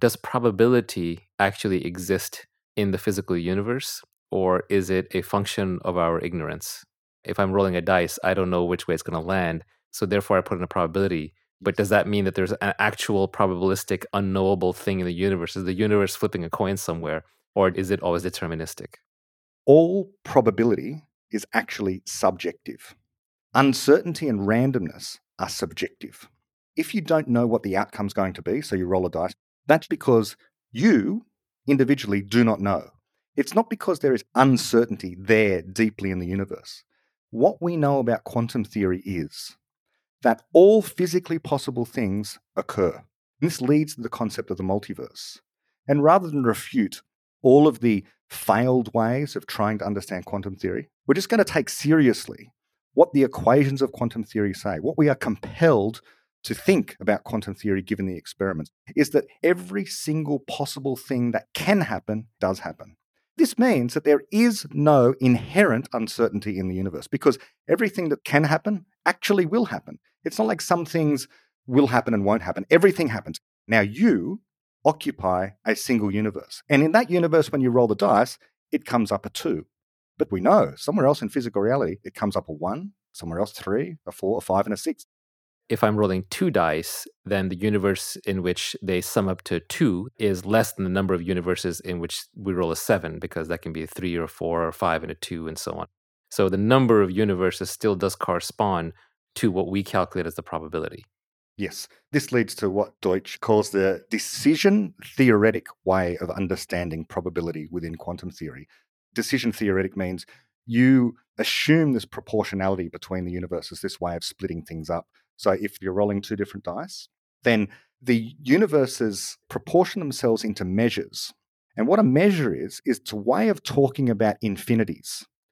does probability actually exist in the physical universe, or is it a function of our ignorance? If I'm rolling a dice, I don't know which way it's going to land, so therefore I put in a probability. But does that mean that there's an actual probabilistic, unknowable thing in the universe? Is the universe flipping a coin somewhere, or is it always deterministic? All probability is actually subjective. Uncertainty and randomness are subjective. If you don't know what the outcome's going to be, so you roll a dice, that's because you individually do not know. It's not because there is uncertainty there deeply in the universe. What we know about quantum theory is that all physically possible things occur. And this leads to the concept of the multiverse. And rather than refute all of the failed ways of trying to understand quantum theory, we're just going to take seriously what the equations of quantum theory say. What we are compelled to think about quantum theory given the experiments is that every single possible thing that can happen does happen. This means that there is no inherent uncertainty in the universe because everything that can happen actually will happen. It's not like some things will happen and won't happen. Everything happens. Now you occupy a single universe. And in that universe, when you roll the dice, it comes up a 2. But we know somewhere else in physical reality, it comes up a 1, somewhere else 3, a 4, a 5, and a 6. If I'm rolling 2 dice, then the universe in which they sum up to 2 is less than the number of universes in which we roll a 7, because that can be a 3 or 4 or 5 and a 2 and so on. So the number of universes still does correspond to what we calculate as the probability. Yes, this leads to what Deutsch calls the decision theoretic way of understanding probability within quantum theory. Decision theoretic means you assume this proportionality between the universes, this way of splitting things up. So if you're rolling 2 different dice, then the universes proportion themselves into measures. And what a measure is a way of talking about infinities.